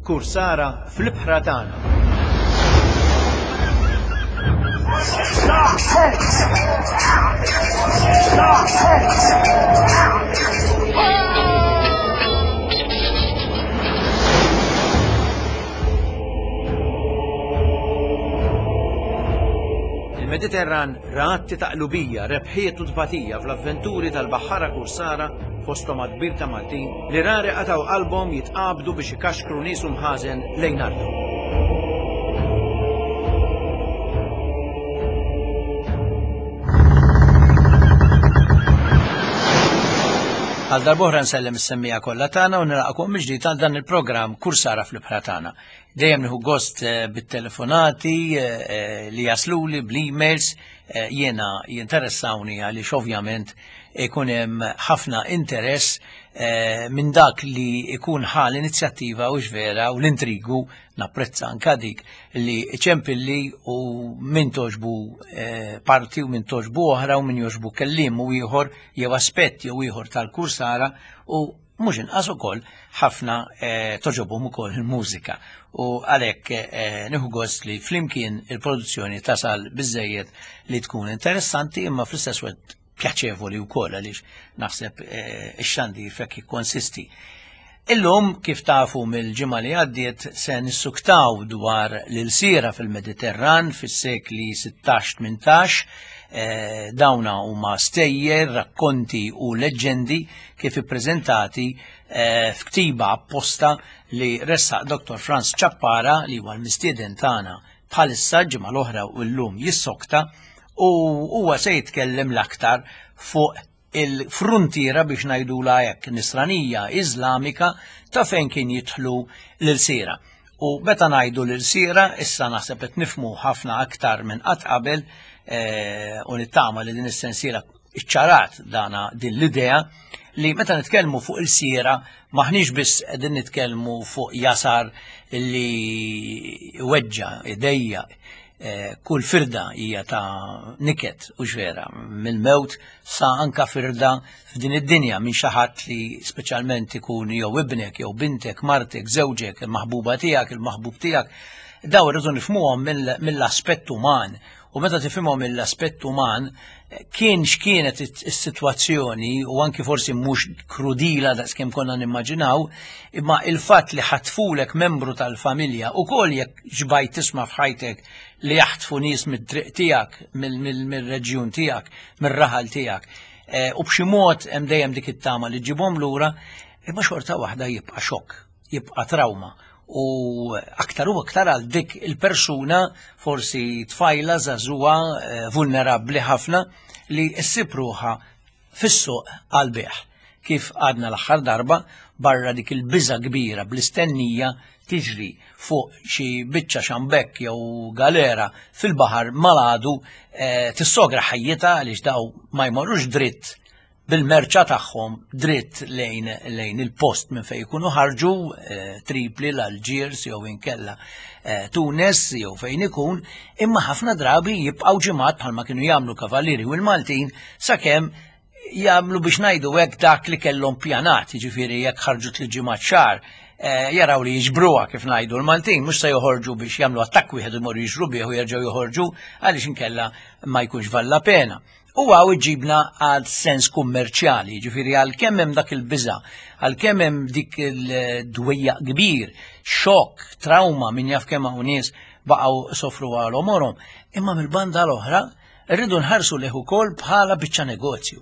Kursara fl-ibħra tagħna. Il-Mediterran ratti taqlubija, rebħiet u tbatija fl-avventuri tal-Baħħara Kursara fosthom għad-kbir ta' Maltin li rari qataw qalbhom jitqabdu biex ikaxkru nies mħażen lejn ardhom. Għal darbohra nsellem is-semmija kollha tagħna u nilaqgħukom mill-ġdid għal dan il-programm Kursara fl-ibħra tagħna. Dejjem nieħu gost bit-telefonati li jasluli bl-emails jiena jinteressawni għaliex ovvjament ikun hemm ħafna interess minn dak li ikun ħal inizjattiva u vera u l-intrigu napprezza anka dik li ċempilli u min toġbu parti u min toġbu oħra u min joġbu kellim u ieħor jew aspetti u ieħor tal-Kursara u mhux inqas ukoll ħafna toġobhom ukoll il-mużika u għalhekk nieħu gost li flimkien il-produzzjoni tasal biżżejjed li tkun interessanti imma fl-istess waqt pjaċevoli wkoll għaliex naħseb ix-xandir fekk jikkonsisti. Illum kif tafu mill-ġimgħa li għaddiet se nissuktaw dwar l-ilsiera fil-Mediterran fis-sekli 16-18 dawna huma stejjer, rakkonti u leġendi kif ippreżentati f'ktiba apposta li ressaq Dr. Franz Ċappara li huwa l-mistieden tagħna bħalissa ġimgħa l-oħra u llum jissokta u huwa se jitkellem l-aktar fuq il-frontiera biex ngħidula hekk nisranija Iżlamika ta' fejn kien jidħlu l-ilsiera. U meta ngħidu l-ilsiera issa naħseb qed nifhmu ħafna aktar minn qatt qabel u nittama li din is-sensiela iċċarat dana din l-idea li meta nitkellmu fuq il-siera maħniex biss qegħdin nitkellmu fuq jasar li weġġa idejja kull firda hija ta' niket u ġvera mill-mewt sa anka firda f'din id-dinja minn xi ħadd li speċjalment ikun jew ibnek jew bintek, martek, żewġek, il-maħbuba tiegħek, il-maħbub tiegħek, daw irridu nifhmuhom mill-aspett uman. U meta tifhimhom mill-aspett uman kien x'kienet is-sitwazzjoni u anki forsi mhux krudila daqskemm konna nimmaġinaw, imma il-fatt li ħatfulek membru tal-familja ukoll jekk ġbajt tisma' f'ħajtek li jaħtfu nies mid-triq tiegħek, mill-reġjun tiegħek, mir-raħal tiegħek. U b'xi mod hemm dejjem dik it-tama li ġibhom lura, imma xorta waħda jibqa' xokk, jibqa' trauma. U aktar u aktar għal dik il-persuna forsi tfajla żagħżugħa vulnerabbli ħafna li ssib ruħha fis-suq għall-beħ. Kif għadna l-aħħar darba barra dik il-biża' kbira bl-istennija tiġri fuq xi biċċa xambekk jew galera fil-baħar maladu tissogra ħajjita għaliex daw ma jmorrux dritt bil-merċa tagħhom dritt lejn il-post minn fejn ikunu ħarġu Tripli l-Alġiers jew inkella Tunes jew fejn ikun, imma ħafna drabi jibqgħu ġimgħat bħalma kienu jagħmlu kavallieri u l-Maltin sakemm jagħmlu biex ngħidu hekk dak li kellhom pjanat, jiġifieri jekk ħarġu tliet ġimgħat xahar jaraw li jiġbruha kif ngħidu l-Maltin mhux se joħorġu biex jagħmlu attakk wieħed imorru jiġru bih u jerġgħu joħorġu għaliex inkella ma jkunx valla pena. U għaw iġibna għal sens kummerċjali, ġifiri għal kemm hemm dak il-biża, għal kemm hemm dik il-dwejja kbir, xokk, trauma minn jaf kemm hawn nies baqgħu sofru għal omorhom, imma mill-banda l-oħra rridu nħarsu leh ukoll bħala biċċa negozju.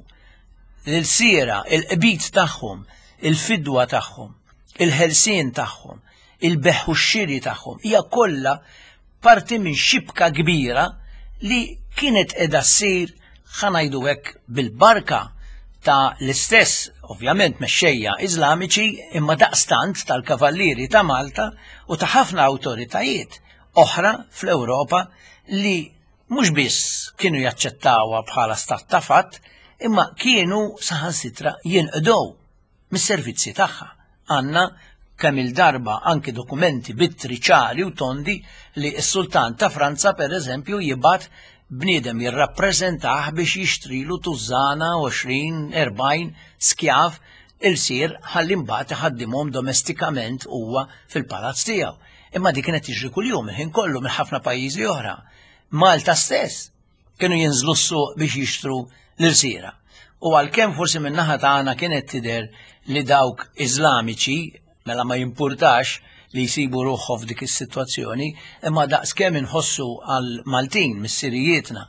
L-siera, il-qbit tagħhom, il-fidwa tagħhom, il-ħelsien tagħhom, il-beħ u x-xiri tagħhom, hija kollha parti minn xibka kbira li kienet qiegħda ssir ħanajdu hekk bil-barka ta' l-istess, ovvjament mexxejja Iżlamiċi, imma daqstant tal-kavallieri ta' Malta u ta' ħafna awtoritajiet oħra fl-Ewropa li mhux biss kienu jaċċettawha bħala stat ta' fatt, imma kienu saħansitra jinqdew mis-servizzi tagħha. Għandna kemm il-darba anke dokumenti bittriċali u tondi li s-Sultan ta' Franza pereżempju jibgħat bniedem jirrappreżentah biex jixtrilu tużana 20-40 skjav il-sir ħalli mbagħad iħaddimhom domestikament huwa fil-palazz tiegħu. Imma dik kienet tiġri kuljum il-ħin kollu minn ħafna pajjiżi oħra. Malta stess kienu jinżlu s-suq biex jixtru l-irsiera. U għalkemm forsi minn naħa tagħna kienet tidher li dawk Iżlamiċi mela ma jimpurtax li jsibu ruħhom f'dik is-sitwazzjoni, imma daqskemm inħossu għal Maltin mis-Sirijietna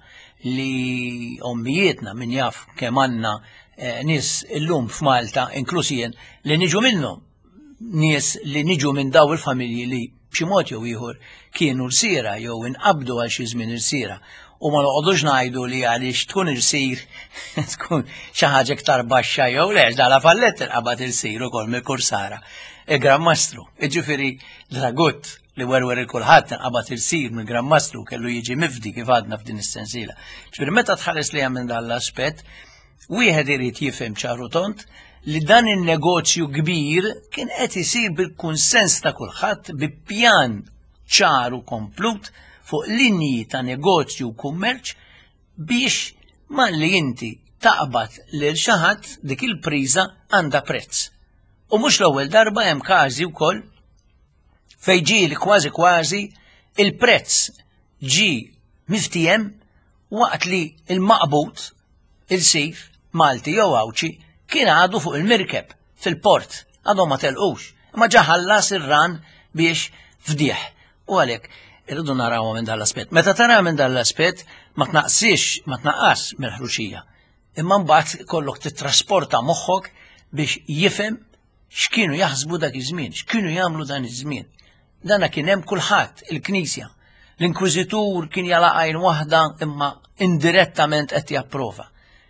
li ommijietna min jaf kemm għandna nies illum f'Malta inkluż jien li niġu minnhom, nies li niġu minn daw il-familji li b'xi mod jew ieħor kienu rsiera jew inqabdu għal xi żmien irsiera. U ma noqogħdux ngħidu li għaliex tkun irsir tkun xi ħaġa iktar baxxa jew lex dala fallett inqabad irsir ukoll mill-kursara. Gran Mastru, ġifieri dragut li werwer il-kulħadd inqabad irsir mill-Gran Mastru kellu jiġi mifdi kif għadna f'din is-sensiela. Ġifieri meta tħares li minn dan l-aspett, wieħed irid jifhem ċaru tont li dan in-negozju kbir kien qed isir bil-kunsens ta' kulħadd bi pjan ċaru komplut fuq linji ta' negozju u kummerċ biex malli inti taqbad lil xi ħadd dik il-priża għandha prezz. U mhux l-ewwel darba hemm każi wkoll fejn ġieli kważi il-prezz ġi miftijem waqt li il-maqbut il-sir Malti jew Awċi kien għadu fuq il-mirkeb fil-port għadhom ma telqux, ma ġaħallas ir-ran biex fdieħ. U għalhekk irridu narawha minn dan l-aspett. Meta tara minn dan l-aspett ma tnaqqas mill-ħruxija. Imma mbagħad kollok titrasporta moħħok biex jifhem x'kienu jaħsbu dak iż-żmien, x'kienu jagħmlu dan iż-żmien. Dana kien hemm kulħadd il-Knisja. L-Inkwiżitur kien jala' għajn waħda imma indirettament qed japprova.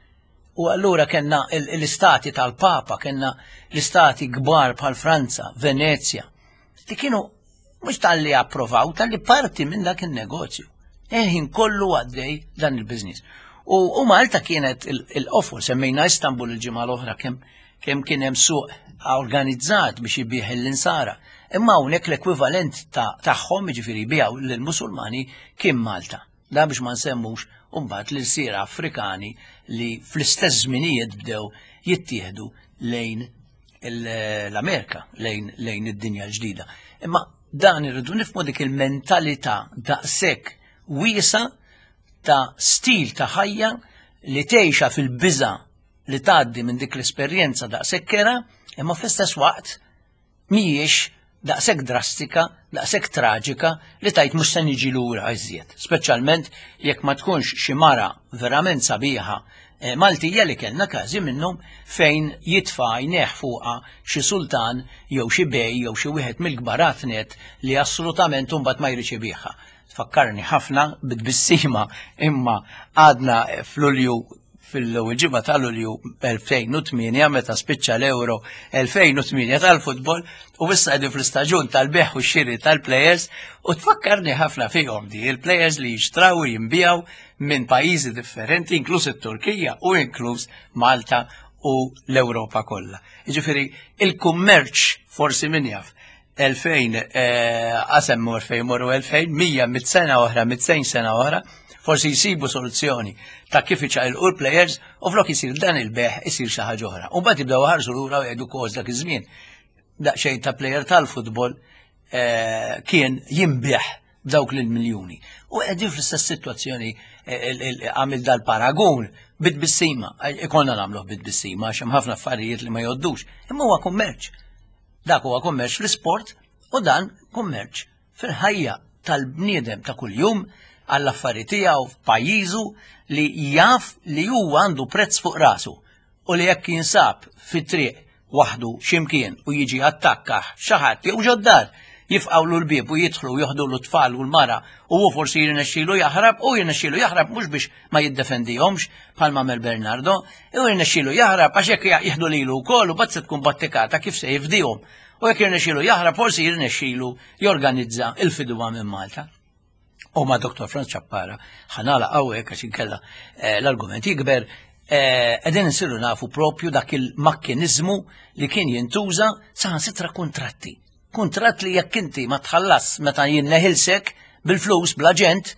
U allura kellna l-istati tal-Papa, kellna l-istati kbar bħal Franza, Venezia. Li kienu mhux tal-li approvaw, tal-li parti minn dak il-negozju. Ħin kollu għaddej dan il-biznis. U Malta kienet il-qofol, semmejna Istanbul il-ġimgħa l-oħra kemm kien hemm suq organizzat biex jibih l-insara. Imma hawnhekk l-ekwivalent tagħhom jiġifieri bijaw lill-Musulmani kien Malta. Da biex ma nsemmux mbagħad l-irsiera Afrikani li fl-istess żminijiet bdew jittieħdu lejn l-Amerika, lejn id-dinja l-ġdida. Imma dan irridu nifhmu dik il-mentalità daqshekk wiesa ta' stil ta' ħajja li tgħixha fil-biża li tgħaddi minn dik l-esperjenza daqshekk kera, imma fl-istess waqt mhijiex daqshekk drastika, daqshekk traġika li tajt mhux se niġi lura iżjed, speċjalment jekk ma tkunx xi mara verament sabiħa Maltija li kellna każi minnhom fejn jitfa' jneħħ fuqha xi sultan jew xi bej jew xi wieħed mill-kbarat net li assolutament imbagħad ma jirċevihha. Tfakkarni ħafna bit-bissima imma għadna f'Lulju fil-ġimgħa ta' Lulju 2008 meta spiċċa l-Euro 2008 tal-futbol u issa qegħdin fl-istaġun tal-beħ u x-xiri tal-plejers u tfakkarni ħafna fihom di il-plejers li jixtraw u jinbijaw minn pajjiżi differenti inkluż it-Turkija u inkluż Malta u l-Ewropa kollha. Jiġifieri il-kummerċ forsi min jaf 2000 qasem 2000 100 sena oħra 200 sena oħra forsi jsibu soluzzjoni ta' kif iċaqilqu l-plejers u flok isir dan il-beħ isir xi ħaġa oħra. U mbagħad jibdew ħarsu lura u jgħidu koż dak iż-żmien. Daqsxejn ta' plejer tal-futbol kien jinbeħ dawk l-miljuni. U qegħdin fl-istess sitwazzjoni għamil dal-paragun bit-bissima. Ikollna nagħmluh bit-bissima għax hemm ħafna affarijiet li ma jgħoddux. Imma huwa kummerċ. Dak huwa kummerċ fl-isport u dan kummerċ fil-ħajja tal-bniedem ta' kuljum għall-affarijiet tiegħu f'pajjiżu li jaf li huwa għandu prezz fuq rasu u li jekk jinsab fit-triq waħdu x'imkien u jiġi attakkaħ xi ħadd jew ġoddar jifqawlu l-bieb u jidħlu jieħdu l-tfal u l-mara u hu forsi jirnexxielu jaħrab u jirnexxielu jaħrab mhux biex ma jiddefendihomx bħal Mamel Bernardo, u jirnexxielu jaħrab għax jekk jieħdu lilu wkoll u bad se tkun battikata kif se jifdihom. U jekk jirnexxielu jaħrab forsi jirnexxielu jorganizza il-fidwa minn Malta. U ma' Dr. Franz Ċappara ħanala għawek għax inkella l-argument jikber qegħdin insiru nafu propju dak il-makkinizmu li kien jintuża saħansitra kuntratti. Kuntratt li jekk inti ma tħallas meta jinneħilsek bil-flus bl-aġent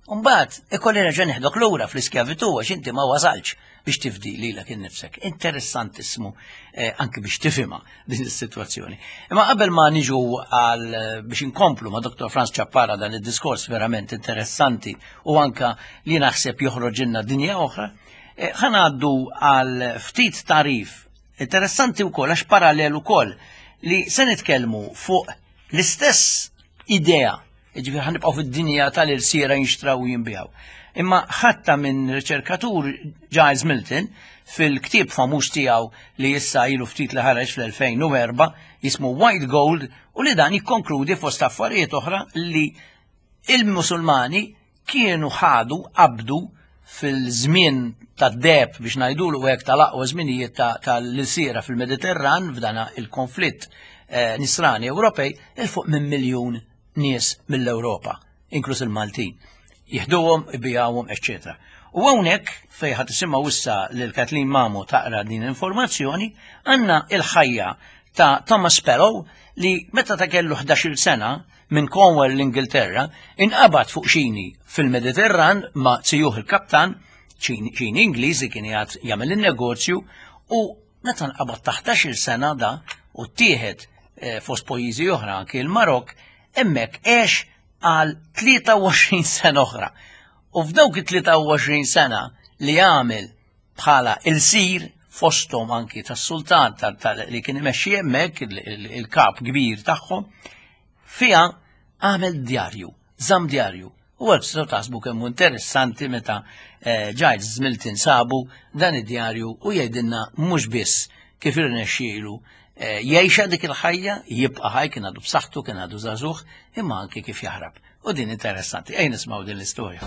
Mbagħad ikolli reġa' nieħdok lura fl-iskjavitu għax inti ma wasalx biex tifdi lilek innifsek. Interessantissimu anke biex tifhimha din is-sitwazzjoni. Imma qabel ma niġu għal biex inkomplu ma' Dr. Franz Chappara dan id-diskors verament interessanti u anke li naħseb joħroġilna dinja oħra, ħanaddu għal ftit tarif interessanti wkoll għax parallel ukoll li se nitkellmu fuq l-istess idea. Ġifieri ħanibqgħu fid-dinja tal-irsiera jinxtraw u jinbijaw. Imma ħatta minn riċerkatur Giles Milton fil-ktieb famuż tiegħu li issa ilu ftit li ħareġ fl-2004 jismu White Gold u li dan jikkonkludi fost affarijiet oħra li il-Musulmani kienu ħadu qabdu fil-żmien tad-deb biex ngħidulu hekk tal-aqwa żminijiet tal-irsiera fil-Mediterran f'dana il-konflitt nisrani Ewropej il-fuq minn miljun nies mill-Ewropa, inkluż il-Maltin. Jieħduhom, ibijawhom, eċċetera. U hawnhekk fejn ħadd tisimgħu issa lil Kathleen Mamo taqra din l-informazzjoni, għandna l-ħajja ta' Thomas Sparrow li meta ta' kellu 11-il sena minn Cornwall l-Ingilterra inqabad fuq xini fil-Mediterran ma' Zjuh il-kaptan, xini Ingliżi kien jagħmel in-negozju u meta nqabad ta' 11-il sena da u ttieħed fost pajjiżi oħra anke il-Marokk hemmhekk għex għal 23 sena oħra. U f'dawk it-23 sena li għamel bħala il-sir fosthom anki tas-sultan li kien imexxi hemmhekk il-kap kbir tagħhom, fiha għamel djarju, żamm djarju. U għal tistgħu taħsbu kemm interessanti meta Giles Milton sabu dan id-djarju u jgħidilna mhux biss kif irnexxielu jgħixha dik il-ħajja, jibqa' ħaj kien għadu b'saħħtu, kien għadu żagħżugħ, imma anke kif jaħrab. U din interessanti, ejn nismaw din l-istorja.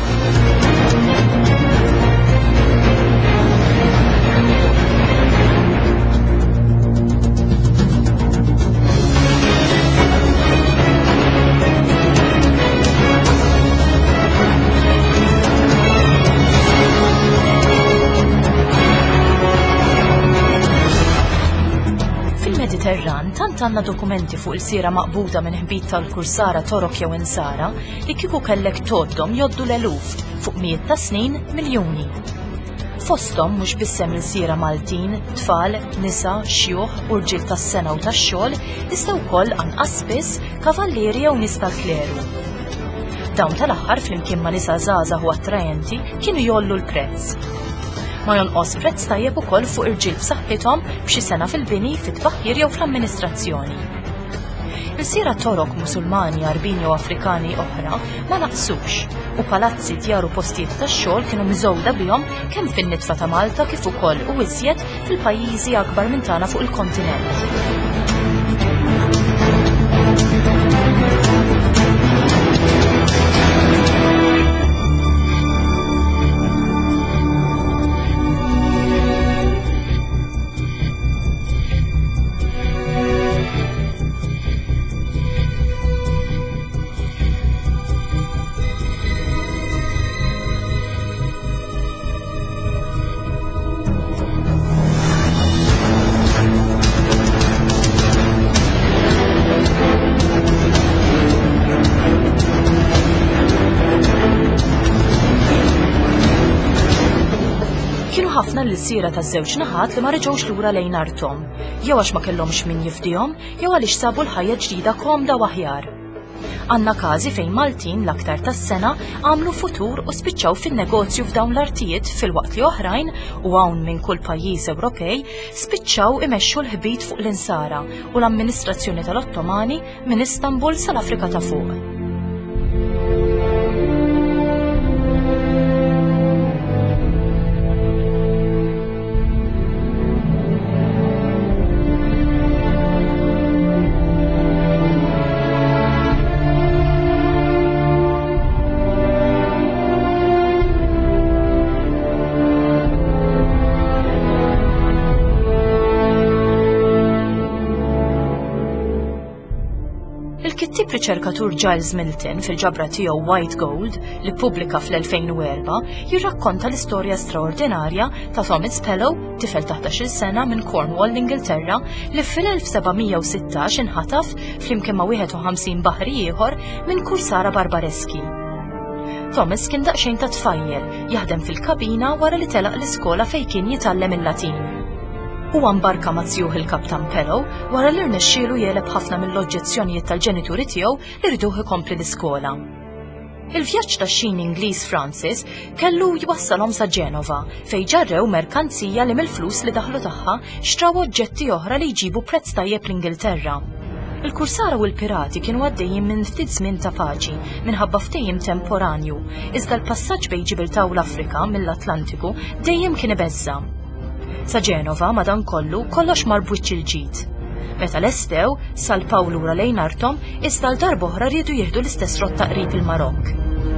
Fil-Mediterran tant għandna dokumenti fuq il-siera maqbuda minn ħbib tal-kursara torok jew insara li kieku kellek toddhom jgħoddu l-eluf fuq mijiet ta' snin miljuni. Fosthom mhux biss hemm il-siera Maltin, tfal, nisa, xjuħ u rġiel tas-sena u tax-xogħol, iżda wkoll anqas biss kavallieri jew nies tal-kleru. Dawn tal-aħħar flimkien ma' nisa żgħażagħ u attrajenti kienu jollu l-prezz. Ma jonqos prezz tajjeb ukoll fuq irġiel b'saħħithom b'xi sena fil-bini, fit-tbaħħir jew fl-amministrazzjoni. Il-siera torok Musulmani, Arbini u Afrikani oħra ma naqsux u palazzi, djar u postijiet tax-xogħol kienu miżewda bihom kemm fin-nitfa ta' Malta kif ukoll u iżjed fil-pajjiżi akbar minn tagħna fuq il-kontinent. ħafna l-siera taż-żewġ naħat li ma reġgħux lura lejn arthom, jew għax ma kellhomx min jifdihom, jew għaliex sabu l-ħajja ġdida komda u aħjar. Għandna każi fejn Maltin l-aktar tas-sena għamlu futur u spiċċaw fin-negozju f'dawn l-artijiet filwaqt li oħrajn u hawn minn kull pajjiż Ewropej spiċċaw imexxu l-ħbit fuq l-insara u l-amministrazzjoni tal-Ottomani minn Istanbul sal-Afrika ta' fuq. Il-kittib riċerkatur Giles Milton fil-ġabra tiegħu White Gold li ppubblika fl-2004 jirrakkonta l-istorja straordinarja ta' Thomas Sparrow, tifel ta' 11-il sena minn Cornwall l-Ingilterra li fil-1716 inħataf flimkien ma' 51 baħri ieħor minn kursara barbareski. Thomas kien daqsxejn ta' tfajjel jaħdem fil-kabina wara li telaq l-iskola fejn kien jitgħallem il-Latin. Huwa mbarka mazzjuh il-Kaptan Pellow wara li rnexxielu jeleb ħafna mill-oġġezzjonijiet tal-ġenituri tiegħu li rriduh ikompli l-iskola. Il-vjaġġ tax-xin Ingliż Francis kellu jwassalhom sa Ġenova fejn ġarrew merkanzija li mill-flus li daħlu tagħha xtraw oġġetti oħra li jġibu prezz tajjeb l-Ingilterra. Il-kursara u l-pirati kienu għaddejjin minn ftit żmien ta' paċi minħabba ftehim temporanju, iżda l-passaġġ bejn Ġibilta u l-Afrika mill-Atlantiku dejjem kien ibeżza. Sa Ġenova madankollu kollox marbwiċċ il-ġid. Meta lestew salpaw lura lejn artom iżda l-darba oħra riedu jieħdu l-istess rotta qrib il-Marokk.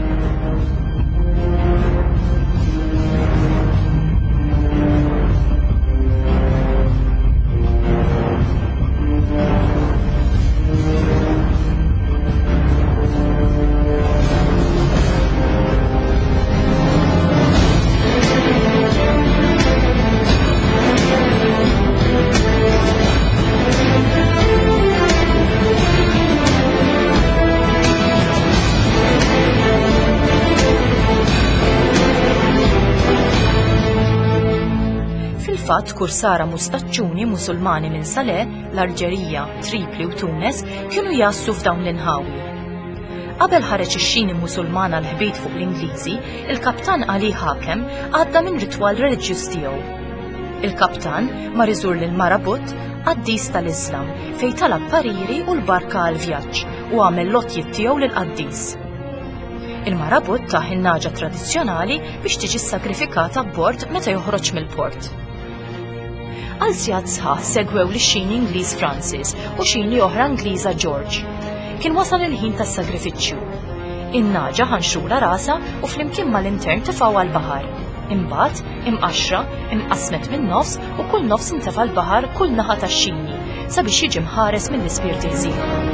Fil-fatt kursara mustaċċuni Musulmani minn Saleh, l-Alġerija, Tripli u Tunis kienu jassu f'dawn l-inħawi. Qabel ħareġ ix-xini Musulmana l-ħbejt fuq l-Ingliżi, il-Kaptan Ali Hakem għadda minn ritwal reliġjuż tiegħu. Il-Kaptan mar iżur lil Marabut qaddis tal-Islam fejn talab pariri u l-barka għal vjaġġ u għamel lotjiet tiegħu lil qaddis. Il-Marabut taħ in-naġa tradizzjonali biex tiġi sagrifikata b'bord meta joħroġ mill-port. Għal sigħat sħaħ segwew li xini Ingliż Francis u xini oħra Ingliża George. Kien wasal il-ħin tas-sagrifiċċju. In-naġa ħanxrula rasa u flimkien mal-intern tefgħu għall-baħar. Imbagħad imqaxra imqasmet min-nofs u kull nofs intefa' l-baħar kull naħa tax-xini sabiex jiġi mħares mill-ispirti ħżiena.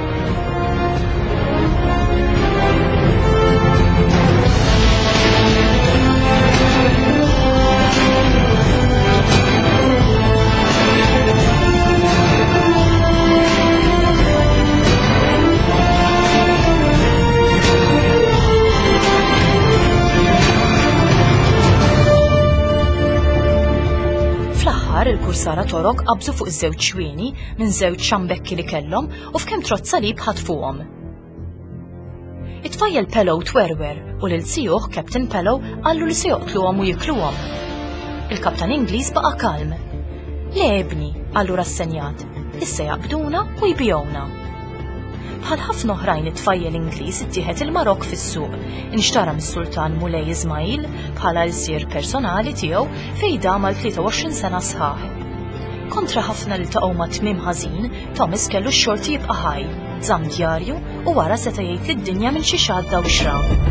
Il-kursara torok qabżu fuq iż-żewġ xwieni minn żewġ xambekki li kellhom u f'kemm trott salib ħadd fuqhom. It-tfajjel Pellow twerwer u lil sieħ Captain Pellow qallu li se joqtluhom u jikluhom. Il-Kaptan Ingliż baqa' kalm. Le ebni, qallu rassenjat, issa jaqbduna u jbijowna. Bħal ħafna oħrajn it-tfajjel Ingliż ittieħed il-Marokk fis-suq, inxtara mis-Sultan Mulej Ismail bħala l-sier personali tiegħu fejn dam għal 23 sena sħaħ. Kontra ħafna li taqgħu ma' tmiem ħażin, Thomas kellu x-xorti jibqa' ħaj, żamm djarju u wara seta' jgħid lid-dinja minn xi xadda u xra.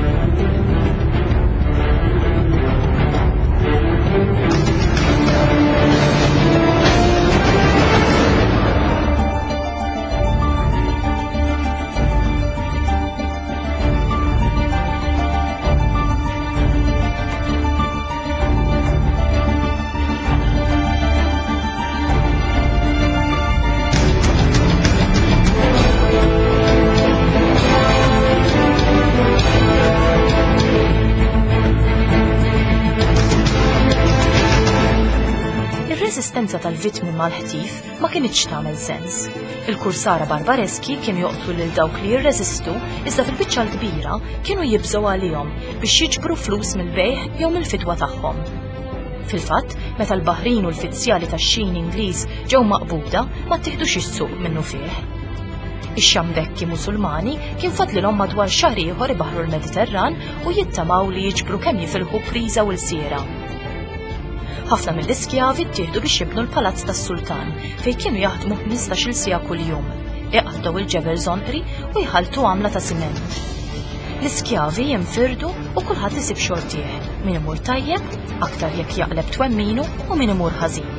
Ir-reżistenza tal-vittmi mal-ħtif ma kienitx tagħmel sens. Il-kursara barbareski kienu joqtlu lil dawk li jirreżistu iżda fil-biċċa l-kbira kienu jibżgħu għalihom biex jiġbru flus mill-bejħ jew mill-fidwa tagħhom. Fil-fatt, meta l-baħrin u l-fizzjali tax-xin Ingliż ġew maqbuda ma ttieħdux is-suq minnu fih. Ix-xambekki Musulmani kien fadlilhom madwar xahar ieħor ibaħru l-Mediterran u jittamaw li jiġbru kemm jifilħu priża u l-siera. Ħafna mill-iskjavi ttieħdu biex jibnu l-palazz tas-Sultan fejn kienu jaħdmu 15-il siegħa kuljum, iqattaw il-ġebel żonqri u jħalltu għamla ta' siment. L-iskjavi jinfirdu u kulħadd isib xortieħ, min imur tajjeb, aktar jekk jaqleb twemminu u min imur ħażin.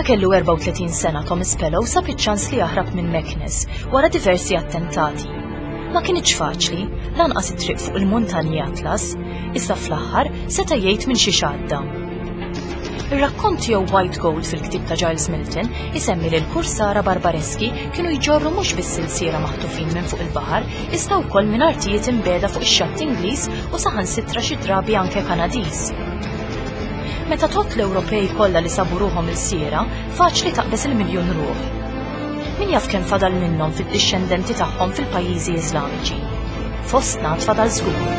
kellu 34 sena Thomas Pellow sab iċ-ċans li jaħrab minn Meknes wara diversi attentati. Ma kienx faċli, lanqas it-triq fuq il-muntanji Atlas, issa fl-aħħar seta' jgħid minn xi xadda. Ir-rakkont jew White Gold fil-ktieb ta' Giles Milton isemmi li l-kursara barbareski kienu jġorru mhux biss-silsiera maħtufin minn fuq il-baħar, iżda wkoll minn artijiet imbeda fuq ix-xatt Ingliż u saħansitra xi drabi anke Kanadiż. Meta tot l-Ewropej kollha li sabu ruhom il-siera, faċli taqbes il-miljun ruħ. Min jaf kemm fadal minnhom fid-dixxendenti tagħhom fil-pajjiżi Iżlamiċi. Fostna tfadal żgur.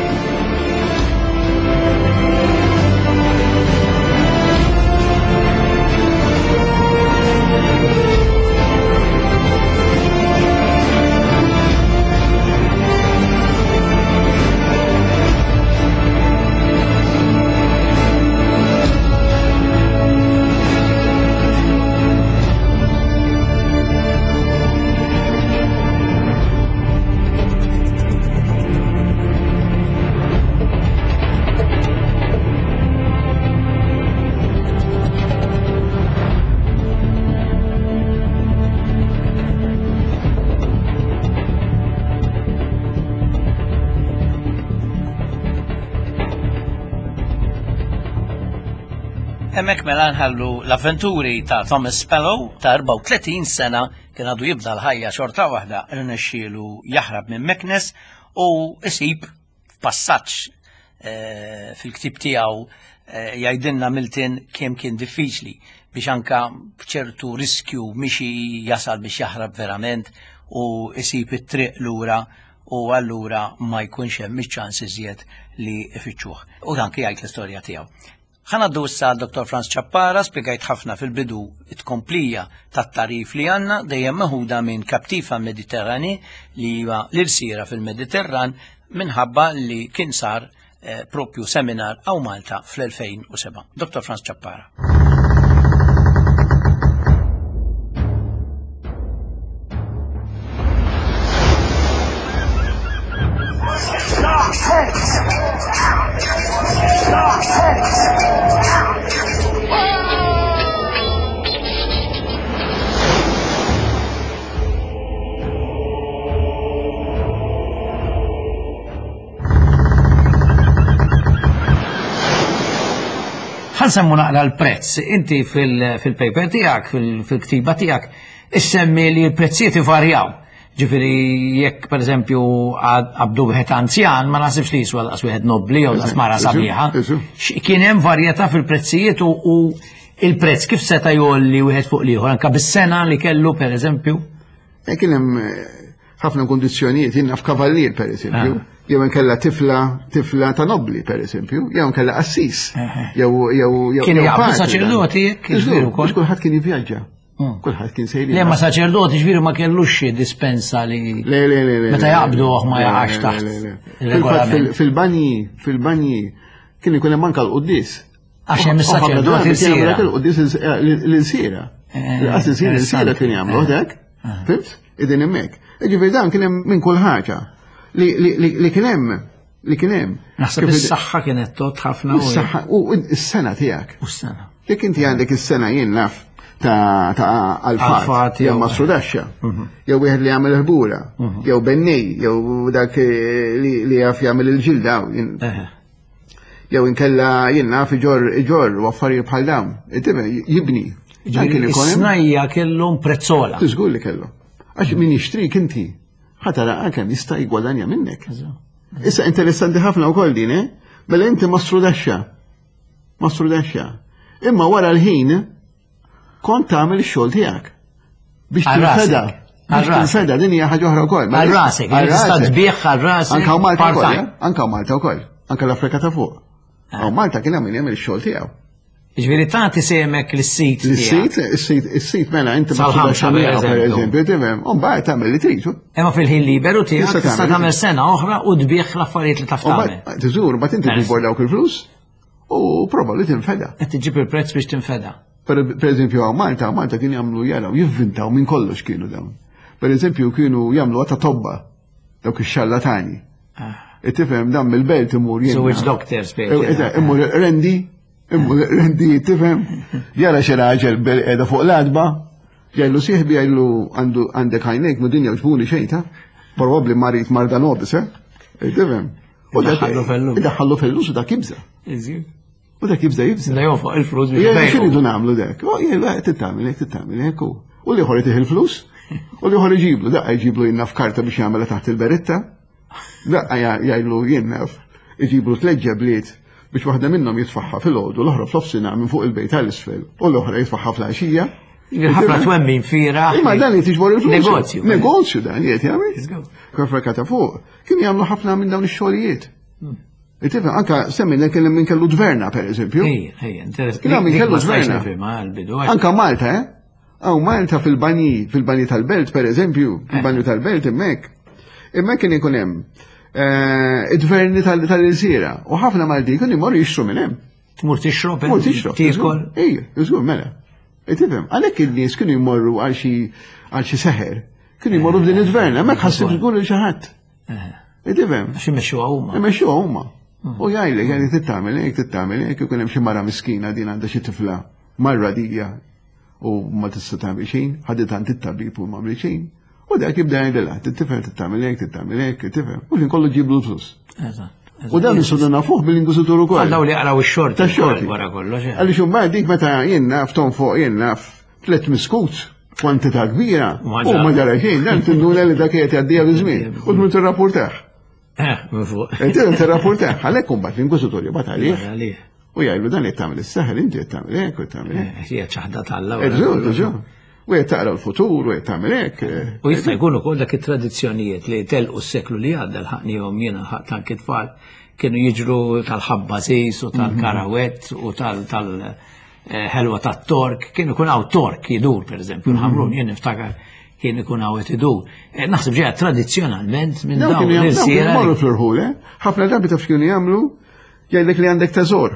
Hemmek mela nħallu l-avventuri ta' Thomas Pellow ta' 34 sena kien għadu jibda l-ħajja xorta waħda rnexxielu jaħrab minn Meknes u isib f'passaġġ fil-ktieb tiegħu jgħidilna Milton kemm kien diffiċli biex anka b'ċertu riskju mixi jasal biex jaħrab verament u isib it-triq lura u allura ma jkunx hemm iċ-ċans iżjed li ifittxuh. U anke jgħid l-istorja tiegħu. Ħanaddu issa Dr. Franz Chappara spjegajt ħafna fil-bidu it-komplija tat-tarif li għandna dejjem meħuda minn Kaptifa Mediterrani li huwa l-irsiera fil-Mediterran minħabba li kien sar propju seminar għaw Malta fl-2007. Dr. Franz Chappara. Ħansemmu naqra l-prezz. Inti fil-paper tiegħek, fil-ktiba tiegħek, issemmi li l-prezzijiet ivarjaw. Ġifieri jekk pereżempju għabdu wieħed anzjan ma nasibx li jiswa daqs wieħed nobbli jew daqs mara sabiħa. Kien hemm varjetà fil-prezzijiet u il-prezz kif seta' jolli wieħed fuq ieħor anke bis-sena li kellu pereżempju? Kien hemm ħafna kundizzjonijiet, jiena f'kavallier pereżempju, jew inkella tifla ta' nobbli pereżempju, jew inkella qassis. Kien jaqbdu saċerdoti kienu wkoll. Kulħadd kien jivvjaġġa. Kulħadd kien sejri. Le ma saċerdoti ġvieru ma kellux dispensa li meta jaqbduh ma jaqax taħt. Fil-banji kien ikun hemm anke l-qudies. Għax hemm is-saċerdoti l-siera. Il-qudies l-siera. L-siera kien jagħmlu hekk. Fimt? Idin hemmhekk. Ġifieri dan kien hemm minn kull ħaġa li kien hemm. Naħseb is-saħħa kienet tot ħafna u s-sena tiegħek. U s-sena. Jekk inti għandek is-sena jien naf ta' alfat, jew masrudaxxa, jew wieħed li jagħmel ħbura, jew bennej, jew dak li jaf jagħmel il-ġilda, jew inkella jien naf iġor u affarijiet bħal dawn, jibni. Is-snajja kellhom prezzola. Tiżgur li kellhom. Għax min jixtrik inti ħatara kemm jista' jgwadanja minnek. Issa interessanti ħafna wkoll din, mela inti masrudaxxa. Imma wara l-ħin kont tagħmel ix-xogħol tiegħek. Biex tinfeda. Biex tinfeda din hija ħaġa oħra wkoll. Għal-rasek, tista' tbieħ għal-rasek. Anke Malta wkoll, anke Malta wkoll, anke l-Afrika ta' fuq. Malta kien hemm jagħmel ix-xogħol tiegħu. Ġifieri tagħti semek lis-sit. Is-sit mela inti masrudaxxa pereżempju tifhem, u mbagħad tagħmel li tridu. Imma fil-ħin liberu tiegħek tista' tagħmel sena oħra u tbieħ l-affarijiet li taf tagħmel. Tiżur, mbagħad inti tibor dawk il-flus u probabbli tinfeda. Qed tiġib il-prezz biex tinfeda. Per eżempju Malta kien jagħmlu jaraw jivvintaw minn kollox kienu dawn. Per eżempju kienu jagħmlu għata tobba dawk ix-xallatani. Tifhem dan mill-belt imur jien. So which doctors imur rendi Rendi, tifhem, jara xi raġel qiegħda fuq l-adba, jgħidlu sieħbi jgħidlu għandek ħajnejk mid-dinja ġbuni xejn, probabbli marit marda nobis, tifhem. U daħħallu fellus u dak jibża. U dak jibża. Da jofoq il-flus biex jgħidlu x'iridu nagħmlu dak. Jgħidlu titagħmel hekk u li ħor jtieħ il-flus u li ħor iġiblu, daqqa jġiblu jinnaf karta biex jagħmilha taħt il-beretta, daqqa jgħidlu jinnaf iġiblu tleġġa bliet biex waħda minnhom jitfaħħa fil-għodu, l-oħra fl-ofsinhar minn fuq il-bejt tal-isfel, u l-oħra jitfaħħa fl-għaxija. ħafna twemmin fira. Imma dan li tiġbor il-flus. Negozju. Negozju dan li qed jagħmel. Kafraka ta' fuq. Kien jagħmlu ħafna minn dawn ix-xogħlijiet. Tifhem anke semmi kellem minn kellu dverna pereżempju. Kien minn kellu dverna. Anke Malta, Aw Malta fil-banji tal-belt pereżempju, fil-banju tal-belt hemmhekk. Hemmhekk kien ikun hemm id-dverni tal-irsiera u ħafna Malti kienu jmorru jixtru minn hemm. Tmur tixrob, tiekol. Żgur mela. Tifhem, għalhekk in-nies kienu jmorru għal xi seħer, kienu jmorru b'din id-dverna, hemmhekk ħassib ikun il xi ħadd. Tifhem. Għax imexxuha huma. Imexxuha huma. U jgħidlek jgħid tittamel hekk, ikun hemm xi mara miskina din għandha xi tifla marra dija u ma tista' tagħmel xejn, ħadet għand it-tabib u ma għamel xejn. U dak jibda jgħidilha, tifhem tittamel hekk, tifhem. U li kollu ġiblu flus. U dan nisudna nafuh bil-ingużitur ukoll. Għallaw li għaraw ix-xorti. Wara kollox. Għaliex imbagħad dik meta jien naf ton fuq jien naf 3 miskut kwantità kbira u ma ġara xejn, dan tinduna li dak qed jgħaddija biżmien u tmur tirrapportah. Minn fuq. Tirrapportah għalhekk imbagħad l-ingużitur jibgħat għalih. U jgħidlu dan qed tagħmel is-seħel, inti qed tagħmel hekk u tagħmel hekk. Hija ċaħda tal-law. U qed taqra l-futur u qed tagħmel hekk. U jista' jkun ukoll dak it-tradizzjonijiet li telqu s-seklu li għadda l-ħaqnihom jiena ħaqt anke tfal kienu jiġru tal-ħabba żejs u tal-karawett u tal-ħelwa tat-tork, kienu ikun hawn tork jidur pereżempju, l-ħamrun jien niftakar kien ikun hawn qed idur. Naħseb ġejja tradizzjonalment minn dawn l-irsiera. Morru fl-irħule, ħafna drabi taf kienu jagħmlu jgħidlek li għandek teżor.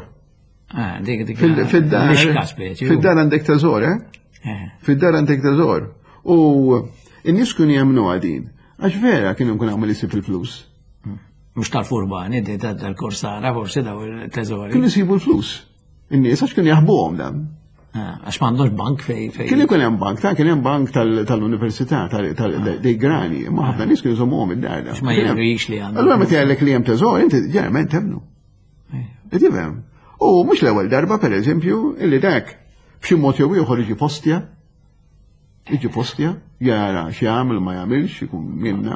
Fid-dar għandek teżor, Fid-dar għandek teżor. U n-nies kienu jagħmlu għadin. Għax vera kienu nkun għamlu jisib il-flus. Mux tal-furbani, tal-korsara, forsi daw il-teżori. Kienu jisibu l-flus. In-nies għax kienu jaħbuhom dan. Għax m'għandux bank fej. Kien ikun hemm bank, kien hemm bank tal-università dej grani, ma ħafna nies kienu żommhom id-dar. Ma jgħidux li għandhom. Allura meta jgħidlek li hemm teżor, inti ġerament tebnu. Tifhem. U mhux l-ewwel darba pereżempju illi dak b'xi mod jew ieħor jiġi postja, jara x'jagħmel ma jagħmilx, ikun minna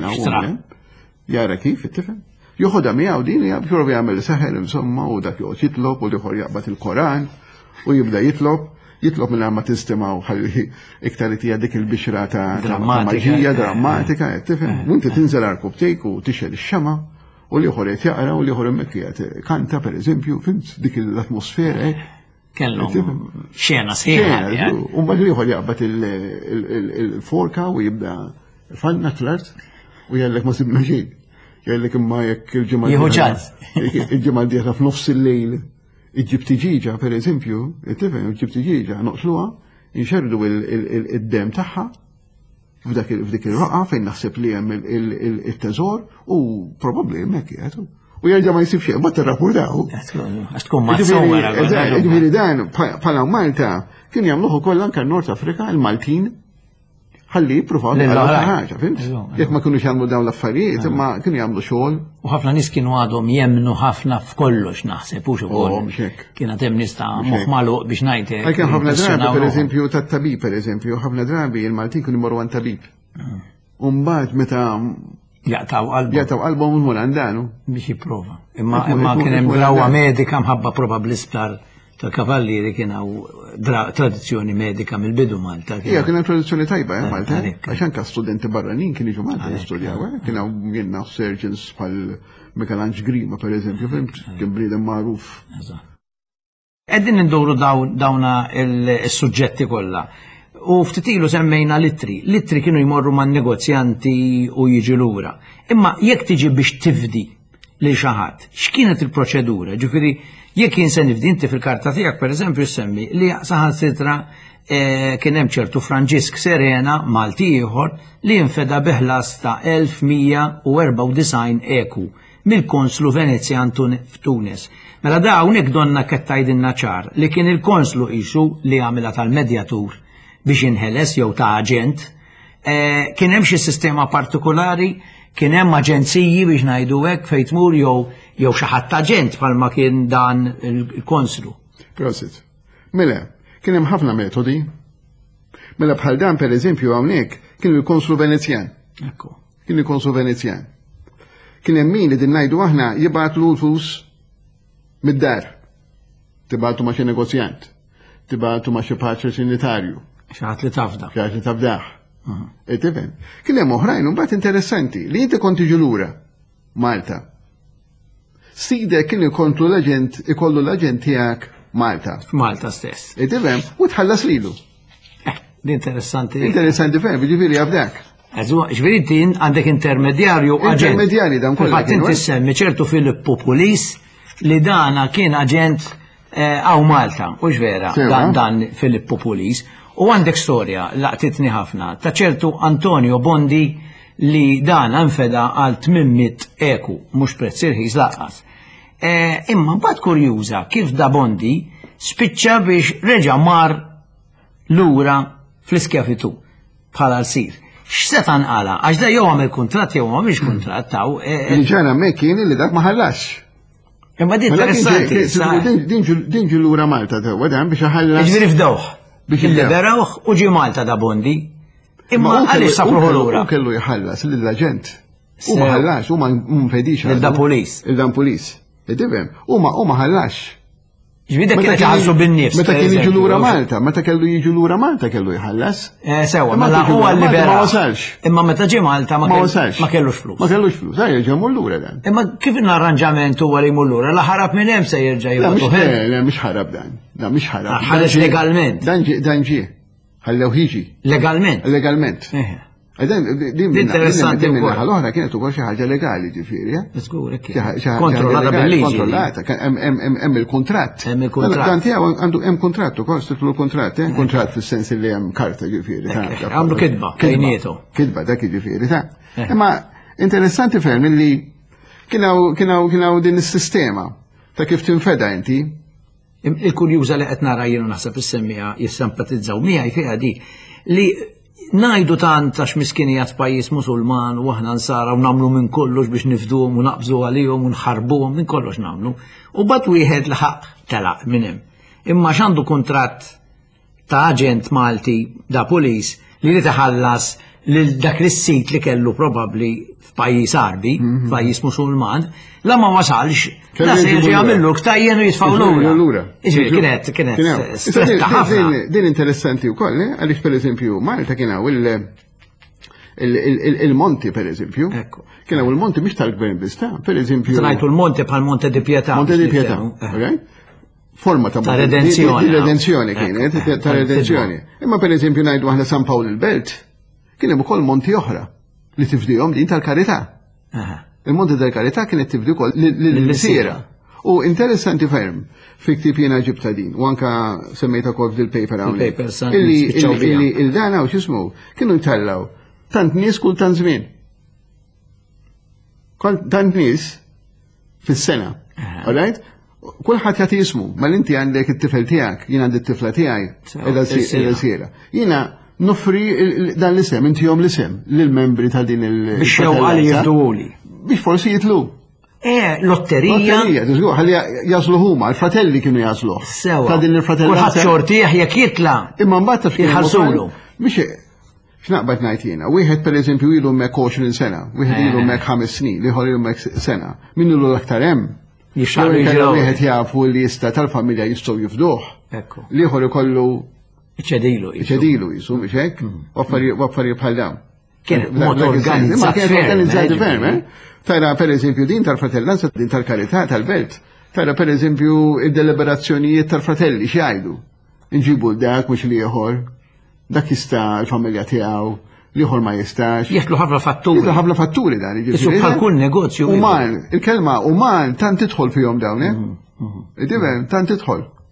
jara kif, tifhem. Joħodha miegħu din jipprova jagħmel seħel insomma u dak joqgħod jitlob u ieħor jaqbad il-Koran u jibda jitlob minn ma tistimgħu ħalli iktar li dik il-bixra ta' maġija drammatika, tifhem. U inti tinżel arkubtejk u tixel ix-xama u l-ieħor qed jaqra u l-ieħor hemmhekk qed kanta pereżempju, fimt dik l-atmosfera hekk. Kellhom xena sħiħa. U mbagħad ieħor jaqbad il-forka u jibda fanna fl-art u jgħallek ma sibna xejn. Jgħallek imma jekk il-ġimgħa d-dieħla f'nofs il-lejl iġġib tiġiġa pereżempju, tifhem, iġġib tiġiġa noqsluha, inxerdu id-dem tagħha f'dik ir-roqa fejn naħseb li hemm il-teżor u probabbli hemmhekk qiegħed. U jerġa' ma jsib xejn, bad tirrapportaw. Għax tkun massuma. Ġifieri dan bħala Malta kien jagħmluh ukoll anke n-Nord Afrika, il-Maltin ħalli jippruvaw ħaġa, fimt? Jekk ma kinux jagħmlu dawn l-affarijiet, imma kienu jagħmlu xogħol. U ħafna nies kienu għadhom jemmnu ħafna f'kollox naħseb hux ukoll. Kienet hemm nies ta' moħħ magħluq biex ngħid. Kien ħafna drabi pereżempju tat-tabib pereżempju, ħafna drabi il-Maltin kienu jmorru għand tabib. U mbagħad meta jaqtaw qalbhom u mur għandanu biex jipprova. Imma kien hemm grawwa medika mħabba probabbli isptar tal-kavallieri kien hawn tradizzjoni medika mill-bidu Malta. Kien hemm tradizzjoni tajba Malta, għax anke studenti barranin kien jiġu Malta jistudjaw, kien hawn jenna surgeons bħal Michelangelo Grima pereżempju, kien bniedem magħruf. Qegħdin induru dawna is-suġġetti kollha. U ftit ilu semmejna litri. Litri kienu jmorru man negozjanti u jiġi lura. Imma jekk tiġi biex tifdi lil xi ħadd, x'kienet il-proċedura? Ġifieri jekk jien se nifdi inti fil-karta tiegħek pereżempju semmi li saħansitra kien hemm ċertu Franġisk Serena Malti ieħor li infeda biħlas ta' 1194 eku mill-konslu Venezjan f'Tunis. Mela hawnhekk donna kettajdinna ċar li kien il-konslu qisu li għamilha tal-medjatur biex inħeles jew ta' aġent, kien hemm xi sistema partikolari, kien hemm aġenziji biex ngħidu hekk fejn tmur jew xi ħadd aġent bħalma kien dan il-konslu. Prosit. Mela, kien hemm ħafna metodi. Mela bħal dan pereżempju hawnhekk kien il-konslu Venezjan. Ekku. Kien il-konslu Venezjan. Kien hemm min li din ngħidu aħna jibgħatlu l-flus mid-dar. Tibgħatu ma' xi negozjant. Tibgħatu ma' xi paċinitarju. Xaħat li tafda. Xaħat li tafdaħ. Tifhem. Kien hemm oħrajn imbagħad interessanti li inti kont tiġi lura Malta. Sidek kien ikollu l-aġent tiegħek Malta. F'Malta stess. Tifhem, u tħallas lilu. Di interessanti. Interessanti ferm, ġifieri għabdak. Ġifieri din għandek intermedjarju aġent. Intermedjarji dan kollha. Fatt inti semmi ċertu Filippo Pulis li dana kien aġent għaw Malta, u ġvera, dan Filippo Pulis. U għandek storja laqtitni ħafna ta' ċertu Antonio Bondi li dan nfeda għal 800 eku, mhux prezz irħis laqqas. Imma mbagħad kurjuża kif da Bondi spiċċa biex reġa' mar lura fl-iskjafitu bħala l-sir. X'seta nqala għax da jew għamel kuntratt jew m'għamilx kuntratt taw. Ġara mek kien li dak ma ħallax. Imma din interessanti. Din ġu lura Malta tew dan biex ħallas. Jiġifieri fdawh. Biex il-liberawh u ġi Malta da Bondi. Imma għaliex safruħu lura. U kellu jħallas lill-aġent. U ma ħallax, u ma nfedix. Il-dan polis. Il-dan polis. Tifhem, u ma ħallax. Ġvida kienet ħalsu bin-nifs. Meta kien jiġu lura Malta, meta kellu jiġu lura Malta kellu jħallas. Sewa, mela huwa l-libera. Ma wasalx. Imma meta ġi Malta ma kellux flus. Ma kellux flus, ġa jmur lura dan. Imma kif l-arranġament huwa li jmur lura? La ħarab minn hemm se jerġa' jibgħatu ħin. Le mhix ħarab dan. Da mhix ħarab. Ħareġ legalment. Dan ġie. Ħallew ħiġi. Legalment. Legalment. Interessanti wkoll. L-oħra kienet ukoll xi ħaġa legali ġifieri. Żgur kontrollata bil-liġi. Kontrollata, hemm il-kuntratt. Hemm il-kuntratt. Dan tiegħu għandu hemm kuntratt ukoll, titlu kuntratt, kuntratt fis-sens li hemm karta ġifieri. Għamlu kidba bejnietu. Kidba dak ġifieri ta'. Imma interessanti ferm li kienaw din is-sistema ta' kif tinfeda inti. Il-kurjuża li qed nara jienu naħseb is-semmija jissampatizzaw miegħi fiha di li najdu tant għax miskinijat pajjiż Musulman u aħna nsara u nagħmlu minn kollox biex nifduhom u naqbżu għalihom u nħarbuhom minn kollox nagħmlu. U bad wieħed laħaq telaq minn hemm. Imma x'għandu kuntratt ta' aġent Malti da polis li taħallas lil dak is-sit li kellu probabbli f'pajjiż Arbi, f'pajjiż Musulman, la ma wasalx. Da se jiġi jagħmlu ktajjen u jitfgħu lura. Kienet stretta ħafna. Din interessanti wkoll, għaliex pereżempju Malta kien hawn il-Monti pereżempju. Kien hawn il-Monti mhix tal-Gvern biss pereżempju. Trajtu l-Monti bħal Monte di Pietà. Monte di Pietà. Forma ta' redenzjoni. Redenzjoni kienet, ta' redenzjoni. Imma pereżempju ngħidu aħna San Pawl il-Belt, kien hemm ukoll monti oħra li tifdihom din tal-Karità. Il-Monti tal-Karità kienet tifdi wkoll lill-Siera. U interessanti ferm fi ktieb jiena ġibta din, u anka semmejta wkoll fil-paper hawnhekk. Illi il-dana u x'ismu kienu jtallaw tant nies kull tant żmien. Tant nies fis-sena. Alright? Kulħadd jagħti jismu, mal inti għandek it-tifel tiegħek, jien għandi t-tifla tiegħi il-Siera. Jiena nofri dan l-isem, inti jom l-isem, lill-membri ta' din il- biex għali jirduwuli. Biex forsi jitlu. Lotterija. Lotterija, għalli jaslu huma, l-fratelli kienu jaslu. Sewa. Ta' din il-fratelli. Kulħadd xortieħ jekk jitla. Imma mbagħad taf jħallsulu. Biex x'naqbad ngħid jiena, wieħed pereżempju ilu hemmhekk 20 sena, wieħed ilu hemmhekk 5 snin, ieħor ilu hemmhekk sena. Min ilu l-aktar hemm. Wieħed jafu li jista' tal-familja jistgħu jifduh. L-ieħor ikollu ċedilu jisu, biex hekk, waffarijiet bħal dawn. Kien mod organizzati ferm, tara per eżempju din tal-fratellanza, din tal-Karità tal-Belt, tara per eżempju id-deliberazzjonijiet tal-fratelli x'jgħidu. Inġibu dak mhux li ieħor, dak jista' l-familja tiegħu, l-ieħor ma jistax. Jeħlu ħafna fatturi. Jeħlu ħafna fatturi dan. Isu bħal kull negozju. Uman, il-kelma uman tant tidħol fihom dawn, tant tidħol.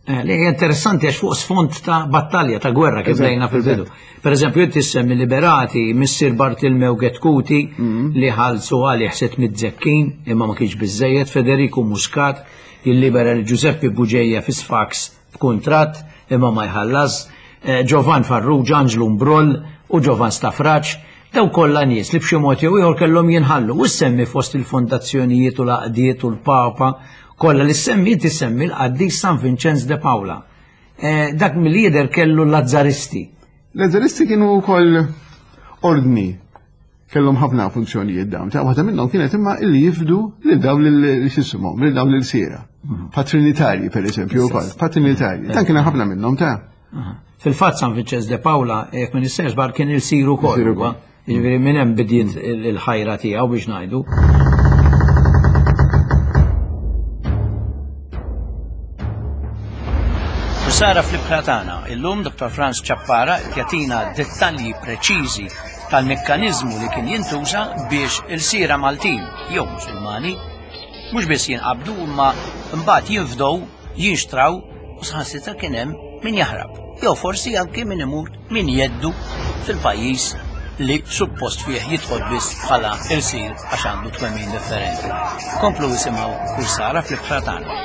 Li interessanti għax fuq sfond ta' battalja ta' gwerra kif lejna fil-bidu. Per eżempju, tissemmi liberati Missier Bartilmew Getkuti li ħalsu għalih 600 zekkin imma ma kienx biżejjed, Federico Muscat jillibera l-Giuseppe Buġeja fi Sfax b'kuntratt imma ma jħallas, Giovan Farrugia, Angelo Mbroll u Giovan Stafraċ, daw kollha nies li b'xi mod jew ieħor kellhom jinħallu u semmi fost il-fondazzjonijiet u l-aqdiet u l-Papa kollha li semmi tissemmi l-qaddis San Vincenz de Paula. Dak mill-lider kellu l-Lazzaristi. L-Lazzaristi kienu wkoll ordni kellhom ħafna funzjonijiet dawn. Ta' waħda minnhom kienet imma illi jifdu lil dawn l-isimhom, lil dawn l-siera. Patrinitarji pereżempju wkoll, patrinitarji. Dan kien ħafna minnhom ta'. Fil-fatt San Vincenz de Paula, jekk min issex bar kien il-siru wkoll. Jiġifieri minn hemm bidiet il-ħajra tiegħu biex ngħidu. Sara fl-Ibħratana, illum Dr. Franz Ċappara jagħtina dettalji preċiżi tal-mekkaniżmu li kien jintuża biex il-siera Maltin jew Musulmani mhux biss jinqabdu imma mbagħad jinfdew, jinxtraw u saħansitra kien hemm min jaħrab. Jew forsi anke min imur min jeddu fil-pajjiż li suppost fih jidħol biss bħala il-sir għax għandu twemmin differenti. Komplu isimgħu kull Sara fl-Ibħratana.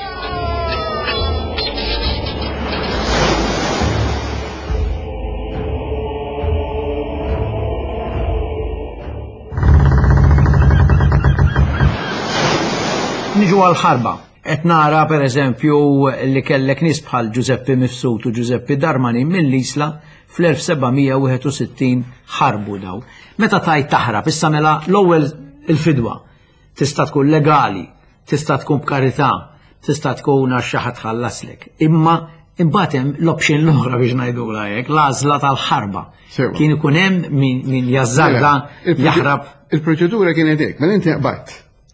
Niġu għal-ħarba. Et nara per eżempju li kellek nies bħal Giuseppe Mifsud u Giuseppe Darmani mill-Isla fl-1761 ħarbu daw. Meta tajt taħrab, issa mela l-ewwel il-fidwa tista' tkun legali, tista' tkun b'karità, tista' tkun għax xi ħadd ħallaslek. Imma imbagħad hemm l-option l-oħra biex ngħidulha hekk, l-għażla tal-ħarba. Kien ikun hemm min jażżarda jaħrab. Il-proċedura kienet hekk, mela inti qbatt.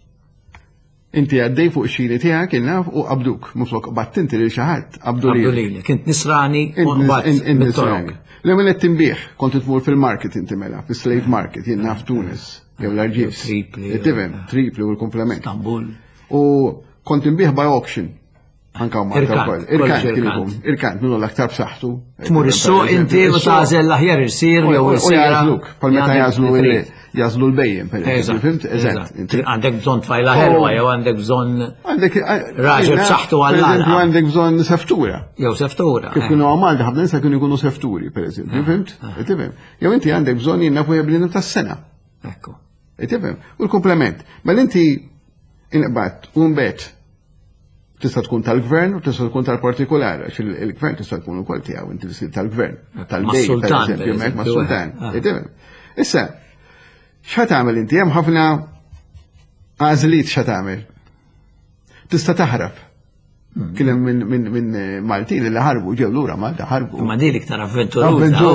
Inti għaddej fuq xiri tiegħek il-naf u qabduk, muflok qabatt inti lil xi ħadd qabdu lili. Kint nisrani u mbagħad. L-ewwel qed tinbih kont tmur fil-market inti mela, fis-slave market jien naf Tunis jew l-Arġies. Tripli u l-komplement. Istanbul. U kont tinbih by auction. Anka Malta wkoll. Irkant minnu l-aktar b'saħħtu. Tmur is-suq inti u tażel l-aħjar isir jew isir. Bħal meta jażlu l-bejjem pereżempju, fimt? Eżatt. Għandek bżonn tfajla ħelwa jew għandek bżonn raġel b'saħħtu għall-għalqa. Għandek bżonn seftura. Jew seftura. Kif kienu għamal ħafna nisa kienu jkunu sefturi pereżempju, fimt? Jew inti għandek bżonn jinnafu jeblin tas-sena. Ekku. Tifhem? U l-komplement. Mela inti inqbad u mbagħad tista' tkun tal-gvern u tista' tkun tal-partikolari, għax il-gvern tista' tkun ukoll tiegħu inti tisir tal-gvern, tal-bej, pereżempju, hemmhekk mas-sultan. Issa, x'ħad tagħmel inti hemm ħafna għażliet x'ħad tagħmel. Tista' taħrab. Kien hemm minn Maltin li ħarbu ġew lura Malta ħarbu. Ma din iktar avventura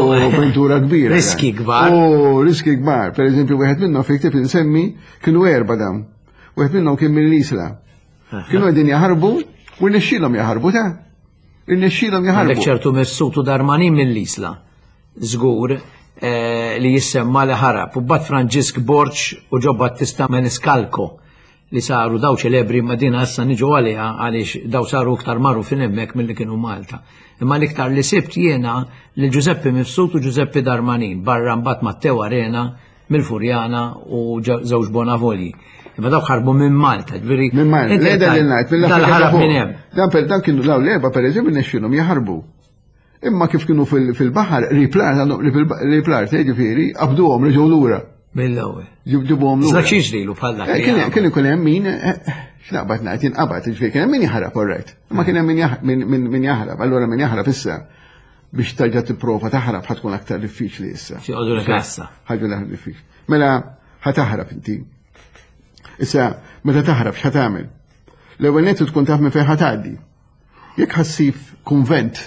kbira. Riski kbar. Riski kbar. Pereżempju wieħed minnhom fejn ktib insemmi kienu erba' dawn. Wieħed minnhom kien mill-Isla. Kienu għedin jaħarbu, u n-nexxilom jaħarbu ta' n-nexxilom jaħarbu. Għandek ċertu Mifsud u Darmani mill-Isla, żgur li jissemma li ħarab, u bat Franġisk Borċ u Ġo Battista Meniskalko li saru daw ċelebri madina issa niġu għaliha għaliex daw saru iktar marru fin hemmhekk milli kienu Malta. Imma l-iktar li sibt jiena li Giuseppe Mifsud u Giuseppe Darmanin barra mbagħad Matteo Arena mill-Furjana u żewġ Bonavoli. Imma dawk ħarbu minn Malta, ġveri. Minn Malta, l-edha l-najt, mill-ħarab minn hemm. Dan kienu law l-erba pereżempju nexxilhom jaħarbu. Imma kif kienu fil-baħar riplar ġifieri qabduhom reġgħu lura. Mill-ewwel. Ġibuhom lura. Żax jiġrilu bħal dak. Kien ikun hemm min x'naqbad ngħid jinqabad, ġifieri kien hemm min jaħrab orrejt. Imma kien hemm min jaħrab, allura min jaħrab issa biex tarġa' tipprova taħrab ħad tkun aktar diffiċli issa. Ħodu l-kassa. Ħaġa l-aktar diffiċli. Mela ħataħrab inti. Issa, meta taħrab x'ħat tagħmel? L-ewwel nett tkun taf minn fejn ħad tgħaddi. Jekk ħassib kunvent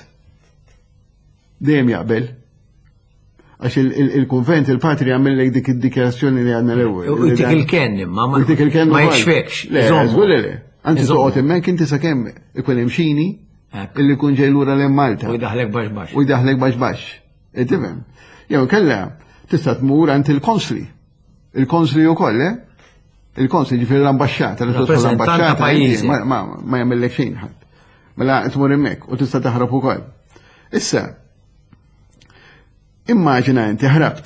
dejjem jaqbel, għax il-kunvent il-patri jagħmel dik id-dikjarazzjoni li għandna l-ewwel. U dik il-ken imma ma jxfekx. Le, anzi toqgħod hemmhekk inti sakemm ikun hemm xini illi jkun ġej lura lejn Malta. U jdaħlek baxbax. U jdaħlek baxbax. Tifhem? Jew kellha tista' tmur għand il-konsli. Il-konsli wkoll, Il-konsli ġifieri l-ambasċata, l-ambasċata ma jagħmellek xejn ħadd. Mela tmur hemmhekk u tista' taħrab ukoll. Issa, immaġina inti ħrabt.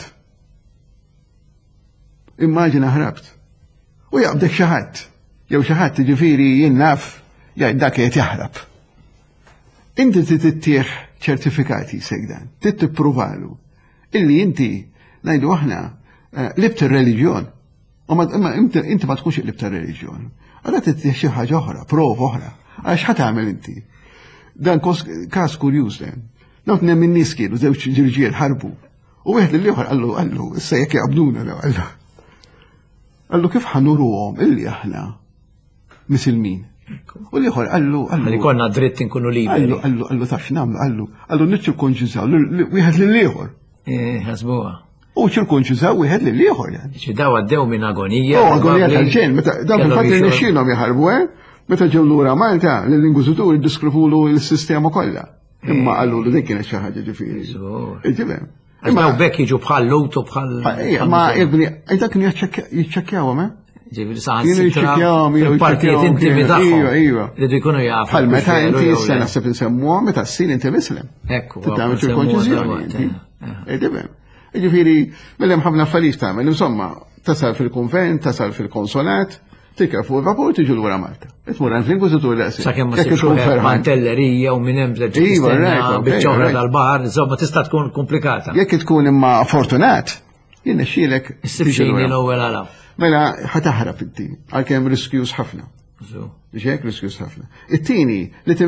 Immaġina ħrabt. U jaqbdek xi ħadd. Jew xi ħadd jiġifieri jien naf jgħid dak qed jaħrab. Inti tittieħ ċertifikati segdan, tippruvalu illi inti ngħidu aħna libt ir-reliġjon. Imma inti ma tkunx libt ir-reliġjon. Allura tittieħ xi ħaġa oħra, prova oħra. Għax ħadd tagħmel inti. Dan każ kurjuż dan. Dawk nemmin nies kienu żewġ ġirġiel ħarbu. U wieħed lill-ieħor qallu issa jekk jaqbduna qallu kif ħanuruhom illi aħna misilmin. U l-ieħor qallu li konna dritt inkunu liberi. Qallu taf x'nagħmlu, qallu niċċirkonċiżaw wieħed lill-ieħor. Ħasbuha. U ċirkonċiżaw wieħed lill-ieħor yani. Daw għaddew minn agonija. Agonija tal-ġen, meta dawk il-fatt nixxilhom jaħarbu meta ġew lura Malta l-Ingużitur iddiskrivu l-sistema kollha. Imma qallu li dik kienet xi ħaġa ġifieri. Imma bekk jiġu bħal lutu bħal. Ma ibni, dak kienu jiċċekkjawhom, ġifieri saħan il-partijiet intimi tagħhom. Ridu jkunu jafu. Bħal meta inti issa naħseb insemmuha meta ssir inti Muslim. Ekku. Tagħmel ċirkonċiżjoni. Ġifieri millem ħafna affarijiet tagħmel, insomma, tasal fil-kunvent, tasal fil-konsolat, tikka fuq il-vapur tiġu lura Malta. Itmur għand l-Ingużitur daqsi. Sakemm ma tibxu mantellerija u minn hemm biċ-ċoħra tal-baħar, insomma tista' tkun komplikata. Jekk tkun imma fortunat, jien nexxielek. Issibxejni l-ewwel għalaw. Mela ħataħrab inti, għalkemm riskjus ħafna. Biex hekk riskjus ħafna. It-tieni li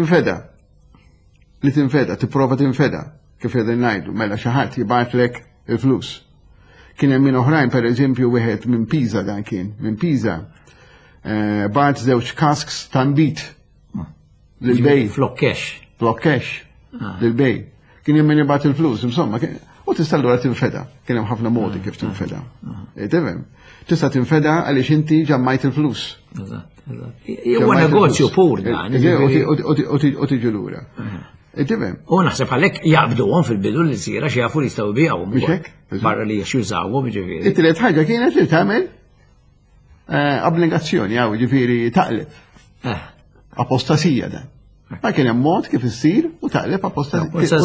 tinfeda, tipprova tinfeda, kif qegħdin ngħidu, mela xi ħadd jibgħatlek il-flus. Kien hemm min oħrajn pereżempju wieħed minn Pisa dan kien, minn Pisa. Bart żewġ kasks ta' nbit lil-bej. Flokkex lil-bej. Kien hemm min jibgħat il-flus, insomma, u tista' allura tinfeda. Kien hemm ħafna modi kif tinfeda. Tifhem? Tista' tinfeda għaliex inti ġammajt il-flus. Huwa negozju pur dan. U tiġi lura. U naħseb għalhekk jaqbduhom fil-bidu li sira xi jafu li jistgħu jbigħuhom. Biex hekk? Barra li jużawhom ġifieri. It-tielet ħaġa kienet li tagħmel obbligazzjoni għaw ġifieri taqleb. Apostasija dan. Ma kien hemm mod kif issir u taqleb apostasija.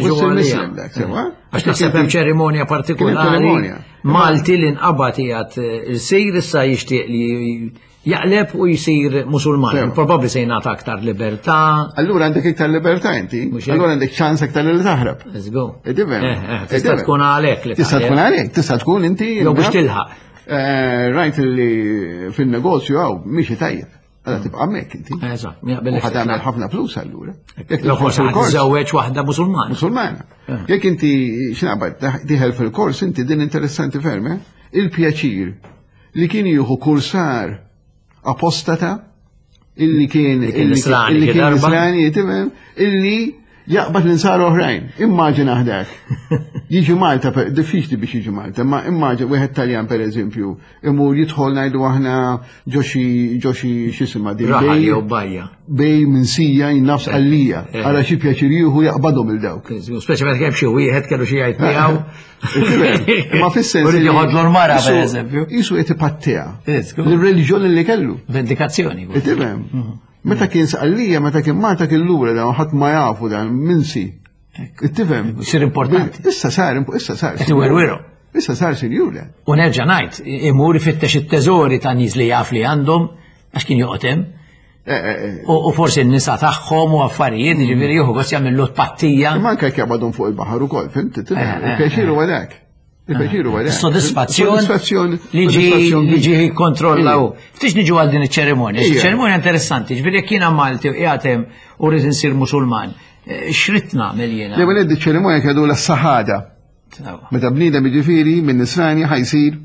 Għax naħseb hemm ċerimonja partikolari. Malti li nqabad qiegħed isir issa jixtieq li jaqleb u jsir Musulman. Probabbli se jingħata aktar libertà. Allura għandek iktar libertà inti. Allura għandek ċans aktar li taħrab. Let's go. Tista' tkun għalhekk li tista' tkun għalhekk, tista' tkun inti. Jew biex tilħaq. Rajt li fil-negozju għaw miexi tajjeb. Għada tibqa' mek inti. U ħadamel ħafna flus allura. Żewweġ waħda Musulmana. Musulmana. Jekk inti x'naqbad diħel fil-kors inti din interessanti ferm, il-pjaċir li kien jieħu kursar apostata illi kien islani illi jaqbad l-insar oħrajn. Immaġina ħdak. Jiġi Malta, diffiċli biex jiġi Malta, ma immaġina wieħed Taljan per eżempju, imur jidħol ngħidu aħna ġoxi x'isima din. Raħal jew bajja. Bej minn sija jinnafs għallija, għala xi pjaċir jieħu jaqbadhom il-dawk. Speċjalment kemm xi wieħed kellu xi jgħid miegħu. Ma fis-sens. Urid joħodlu l-mara pereżempju. Isu qed ipattija. L-reliġjoni li kellu. Vendikazzjoni. Tifhem. Meta kien saqallija, meta kien Malta kien lura dan ħadd ma jafu dan minsi. Tifhem. Isir importanti. Issa sar. Werweru. Issa sar sinjur dan. U nerġa' ngħid, imur ifittex it-teżori ta' nies li jaf li għandhom għax kien joqgħod hemm. U forsi n-nisa tagħhom u affarijiet, jiġifieri jieħu gost jagħmel lot pattija. Ma anke jaqbadhom fuq il-baħar ukoll, fimt? Il-pjaċir huwa dak. Sodisfazzjon li ġi kontrollaw. Ftix niġu għal din iċ-ċerimonja. Ċerimonja interessanti, ġifieri jekk jiena Malti u qiegħed hemm u rrid insir Musulman. X'rid nagħmel jiena? Li wieħed iċ-ċerimonja kienu l-saħada. Meta bniedem jiġifieri minn nisrani ħajsir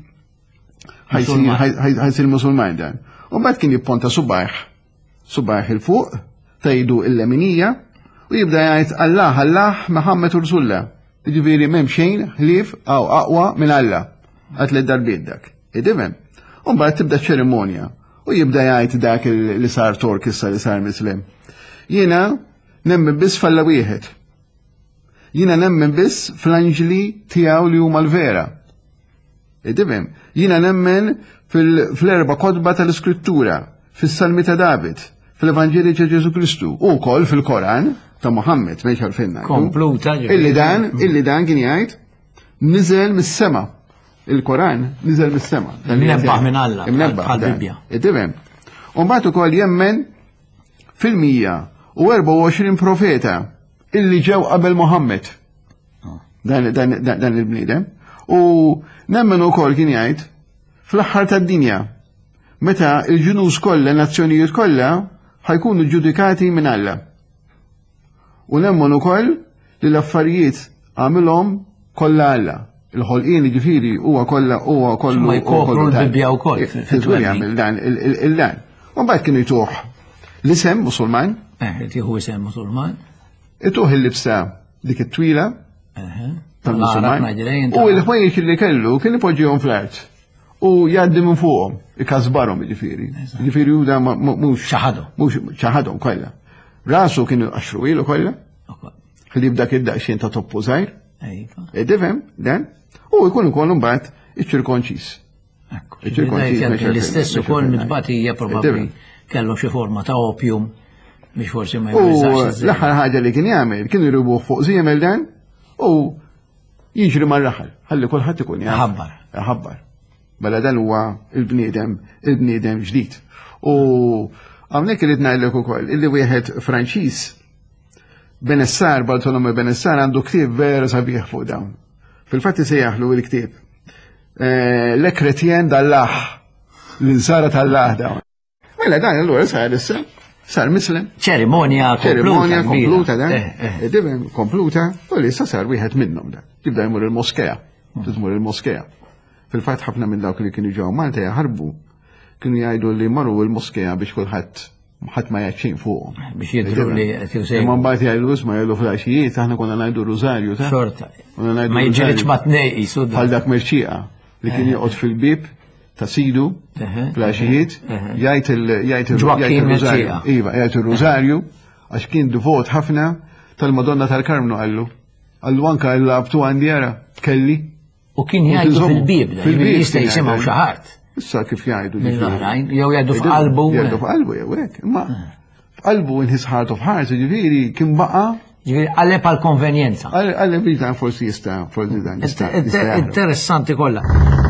Musulman dan. U mbagħad kien jipponta subaħ il-fuq, tajdu il-leminija u jibda jgħid Allah, Muhammad u Rasulullah. Ġifieri m'hemm xejn ħlief aw aqwa minn Alla. Għad li darbiet dak. Idifhem. U mbagħad tibda ċerimonja u jibda jgħid dak li sar Tork issa li sar Muslim. Jiena nemmen biss falla wieħed. Jiena nemmen biss fl-anġli tiegħu li huma l-vera. Idifhem. Jiena nemmen fl-erba' kotba tal-Iskrittura, fis-Salmi ta' David, fil-Evanġeli ta' Ġesu Kristu u wkoll fil-Koran ta' Muhammad mejn xalfinna. Kompluta illi dan kien jgħid niżel mis-sema. Il-Koran niżel mis-sema. Imnebbaħ minn Alla. Bħal-Bibja. Tifhem. U mbagħad ukoll jemmen fil-124 profeta illi ġew qabel Muhammad. Dan il-bniedem. U nemmen ukoll kien jgħid fl-aħħar tad-dinja meta il-ġunus kollha, nazzjonijiet kollha ħajkunu ġudikati minn Alla. U nemmen ukoll li l-affarijiet għamilhom kollha Alla. Il-ħolqien ġifieri huwa kollu ma jkopru l-Bibja wkoll. Fitwil jagħmel dan il-dan. U mbagħad kienu jtuħ l-isem Musulman. Tieħu isem Musulman. Ituħ il-libsa dik it-twila tal-Musulman. U l-ħwejjeġ li kellu kien ipoġġihom fl-art. U jgħaddi minn fuqhom, ikasbarhom ġifieri. Ġifieri hu da mhux ċaħadhom kollha. Rasu kienu għaxruwilu kollha. Ħli b'dak id-daqsxejn ta' toppu żgħir. Tifhem dan? U jkun ukoll imbagħad iċ-ċirkonċis. L-istess ukoll mitbagħad hija probabbli kellu xi forma ta' opium biex forsi ma jwiżax. L-aħħar ħaġa li kien jagħmel kien irubuh fuq żiemel dan u jiġri mar-raħal. Ħalli kulħadd ikun jaħabbar. Bella dan huwa il-bniedem ġdid. U hawnhekk irid ngħidlek ukoll illi wieħed Franċiż Benessar, Bartolomé Benessar għandu ktieb vera sabiħ fuq dawn. Fil-fatt isejjaħlu l-ktieb Le Chrétien d'Allah, l-insara tal-Allah dawn. Mela dan allura sar mislem. Ċerimonja kompluta dan. Dibem kompluta, u li sar wieħed minnhom dan. Tibda jmur il-moskea. Tizmur il-moskea. Fil-fatt ħafna minn dawk li kienu ġew Malta jaħarbu kienu jgħidu li marru il-moskea biex kulħadd ħadd ma jaċċin fuqhom. Biex jidhru li qed jusejn. Imma mbagħad jgħidu isma' jgħidu fl-għaxijiet aħna konna ngħidu rużarju ta'. Xorta. Ma jiġrilx matnej qisu. Bħal dak Merċieqa li kien joqgħod fil-bib ta' sidu fl-għaxijiet jgħid il-rużarju. Iva, jgħid ir-rużarju għax kien divot ħafna tal-Madonna tal-Karmnu qallu. Qallu anke l-abtu għandi ara kelli. U kien jgħidu fil-bib, jista' jisimgħu xi ħadd. Issa kif jgħidu. Jew jgħidu f'qalbu. Jgħidu f'qalbu jew hekk. Imma f'qalbu in his heart of hearts, ġifieri kien baqa' ġifieri għalleb għal konvenjenza. Għalleb dan forsi jista' forsi dan jista'. Interessanti kollha.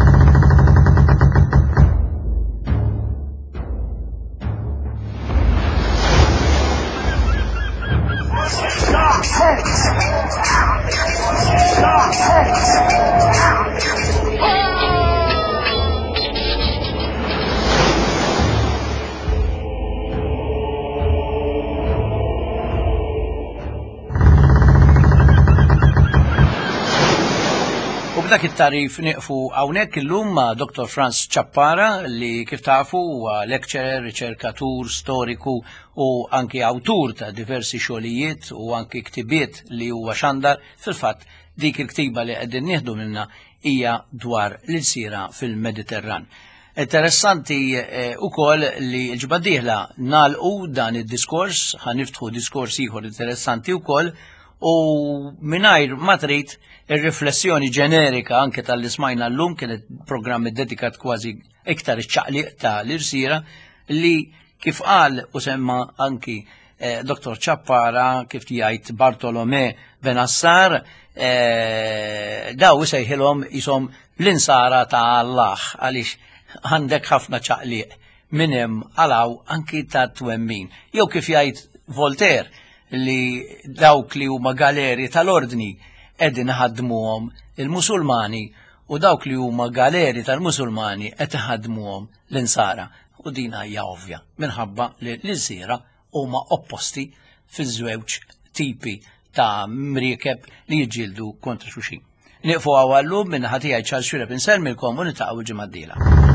Dak it-tarif nieqfu hawnhekk illum ma' Dr. Franz Chappara li kif tafu huwa lecturer, riċerkatur, storiku u anki awtur ta' diversi xogħlijiet u anki ktibiet li huwa xandar. Fil-fatt dik il-ktiba li qegħdin nieħdu minnha hija dwar l-ilsiera fil-Mediterran. Interessanti ukoll li l-ġimgħa d-dieħla nagħlqu dan id-diskors, ħaniftħu diskors ieħor interessanti wkoll. U mingħajr ma trid ir-riflessjoni ġenerika anke tal-ismajna llum kienet programm dedikat kważi iktar iċ-ċaqliq tal-irsiera li kif qal u semma anki Dr. Chappara kif jgħid Bartolomé Benassar daw isejħilhom ishom l-insara ta' Allah għaliex għandek ħafna ċaqliq minn hemm għalaw anki ta' twemmin. Jew kif jgħid Voltaire li dawk li huma galeri tal-ordni qegħdin iħaddmuhom il-Musulmani u dawk li huma galeri tal-Musulmani qed iħaddmuhom l-insara. U din hija ovvja minħabba li l-irsiera huma opposti fiż-żewġ tipi ta' mriekeb li jiġġieldu kontra xulxin. Nieqfu għawallum minn ħatijaj ċal xureb insellmilkom u nitaqgħu ġimgħa d-dieħla.